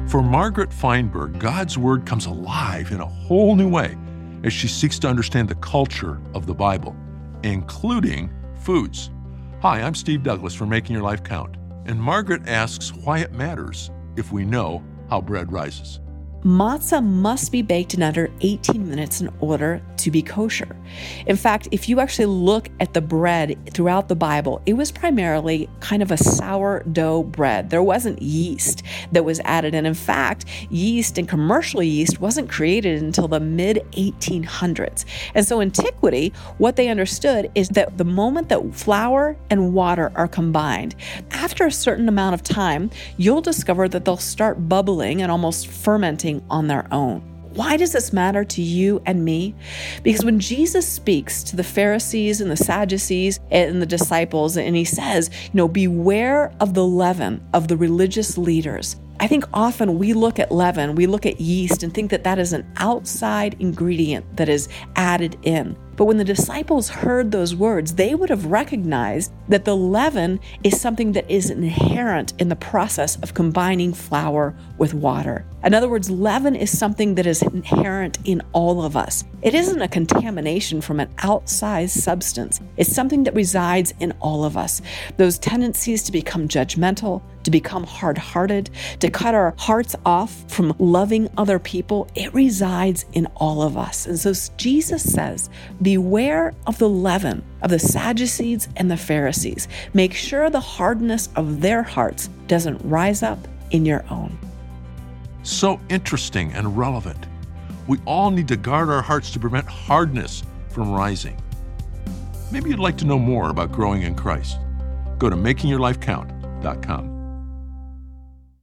For Margaret Feinberg, God's Word comes alive in a whole new way as she seeks to understand the culture of the Bible, including foods. Hi, I'm Steve Douglas for Making Your Life Count, and Margaret asks why it matters if we know how bread rises. Matzah must be baked in under 18 minutes in order to be kosher. In fact, if you actually look at the bread throughout the Bible, it was primarily kind of a sourdough bread. There wasn't yeast that was added in. In fact, yeast and commercial yeast wasn't created until the mid-1800s. And so antiquity, what they understood is that the moment that flour and water are combined, after a certain amount of time, you'll discover that they'll start bubbling and almost fermenting on their own. Why does this matter to you and me? Because when Jesus speaks to the Pharisees and the Sadducees and the disciples, and he says, beware of the leaven of the religious leaders. I think often we look at leaven, we look at yeast and think that that is an outside ingredient that is added in. But when the disciples heard those words, they would have recognized that the leaven is something that is inherent in the process of combining flour with water. In other words, leaven is something that is inherent in all of us. It isn't a contamination from an outside substance. It's something that resides in all of us. Those tendencies to become judgmental, to become hard-hearted, to cut our hearts off from loving other people, it resides in all of us. And so Jesus says, beware of the leaven of the Sadducees and the Pharisees. Make sure the hardness of their hearts doesn't rise up in your own. So interesting and relevant. We all need to guard our hearts to prevent hardness from rising. Maybe you'd like to know more about growing in Christ. Go to makingyourlifecount.com.